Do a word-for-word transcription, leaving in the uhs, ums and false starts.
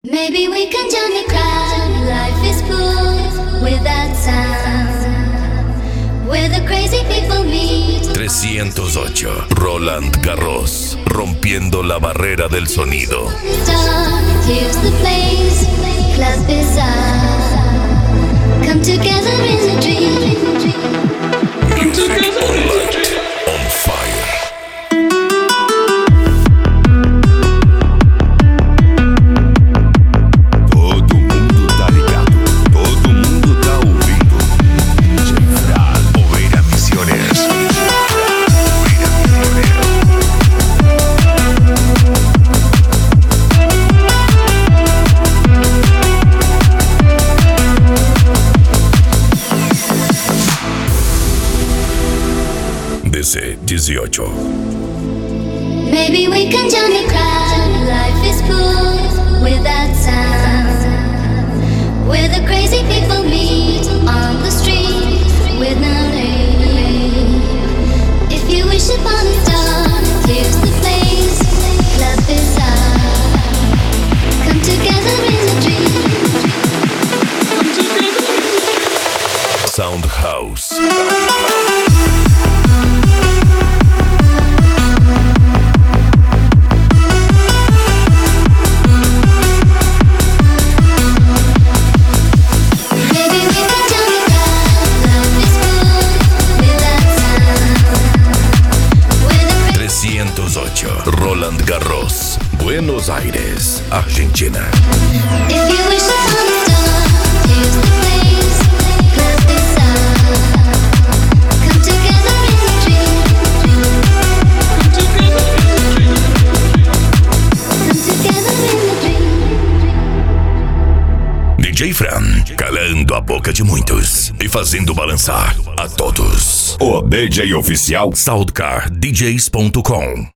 Maybe we can join the crowd. Life is cool without sound. Where the crazy people meet. trescientos ocho. Roland Garros, rompiendo la barrera del sonido. Here's the place, Club Bizarre. Come together in a dream. Music on light, on fire. dieciocho. Maybe we can join the crowd. Life is cool without sound. Where the crazy people meet on the street with no name. If you wish upon a star, here's the place. Club Bizarre. Come together in a dream. Come together. Sound House. trescientos ocho. Roland Garros, Buenos Aires, Argentina. If you wish upon a star, here's the place. Club Bizarre. Come together in a dream. Come together in a dream. Come together in a dream. D J Fran, calando a boca de muitos e fazendo balançar a todos. O D J oficial Soundcar D Js ponto com.